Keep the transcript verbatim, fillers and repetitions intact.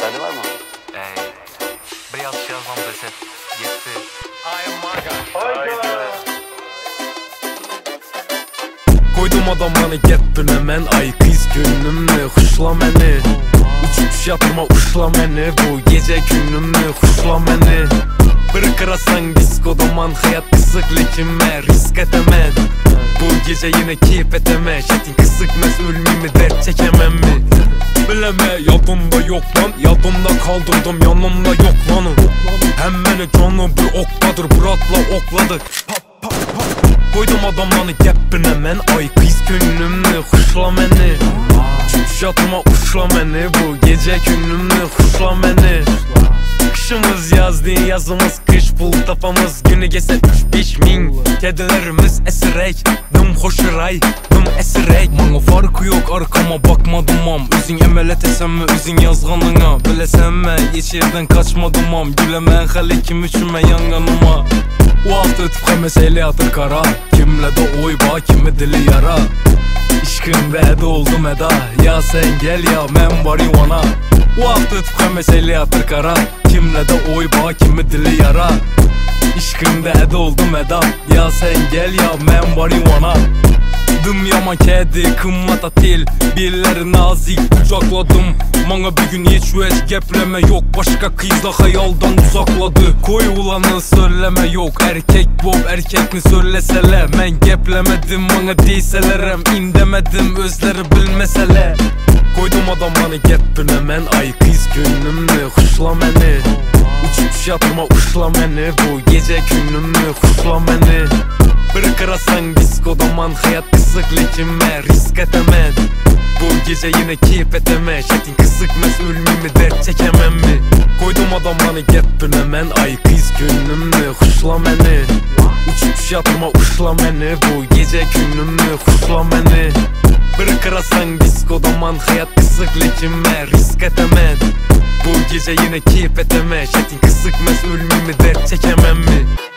Derdi var mı? Ey, beyaz şey yazmam deset. Yetti. I am Marga. Koydum adamlarını gepine men. Ay kız günümü huşla meni. Uçuş yatırma uşla meni. Bu gece günümü huşla meni. Bir kırasan diskoda man. Hayat kısık lekime risk etemem. Bu gece yine keyif eteme. Şetin kısıkmez ölmemi dert çekemem mi? Bileme yadımda yok lan. Yadımda kaldırdım yanımda yok lanı. Hem beni canı bir okladır. Buratla okladı. Pap pap pap. Koydum adamlarını gepine men. Ay kız günümü huşla meni. Çıkış yatırma uşla meni. Bu gece günümü huşla meni. Kışımız yaz değil yazımız kış. Bul tapamız günü gese üç beş min. Kedilerimiz esirek. Dım hoşuray, dım esirek. Bana farkı yok arkama bakmadım am. Üzün emelet esenme üzün yazganına. Bilesemme hiç yerden kaçmadım am. Gülemen hali kim üçüme yanganıma. O hafta ötüp mesele atır kara. Kimle de oy bağ kimi dili yara. İşkın ve de oldum eda. Ya sen gel ya men var ivana. O hafta ötüp mesele atır kara. Kimle de oy bağ kimi dili yara. İşkın ve de oldum eda. Ya sen gel ya men var ivana. Dım yaman kedi kımmata tel. Birileri nazik kucakladım. Bana bir gün hiç hiç gepleme yok. Başka kızla hayaldan uzakladı. Koy ulanı söyleme yok. Erkek bob erkek mi söylesele. Men geplemedim bana deyselerem. İndemedim özleri bilmesele. Koydum adamlarını gepine men. Ay kız günümü huşla meni. Uçuş yatırma uşla meni. Bu gece günümü huşla meni. Bir kırasan diskoda man. Hayat kısık lekime risk etemem. Bu gece yine keyif eteme. Şetin kısıkmez ölmemi dert çekemem mi? Koydum adamlarını gepine men. Ay kız günümü huşla meni. Uçuş yatırma uşla meni. Bu gece günümü huşla meni. Bir kırasan diskoda man. Hayat kısık lekime risk etemem. Bu gece yine keyif eteme. Şetin kısıkmez ölmemi dert çekemem mi?